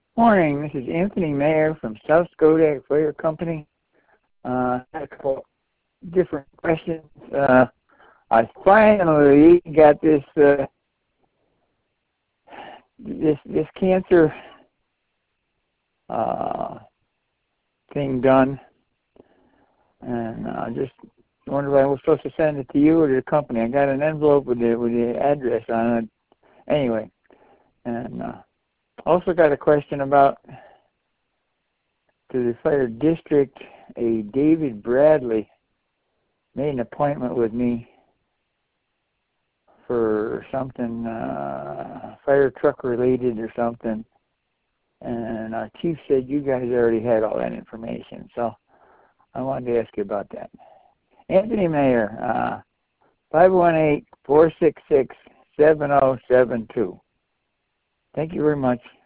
Morning, this is Anthony Mayer from South Skodak Fire Company. I had a couple different questions. I finally got this cancer thing done, and I just wondered if I was supposed to send it to you or to the company. I got an envelope with the address on it. Anyway, and also got a question about, to the fire district, a David Bradley made an appointment with me for something fire truck related or something, and our chief said you guys already had all that information, so I wanted to ask you about that. Anthony Mayer, 518-466-7072. Thank you very much.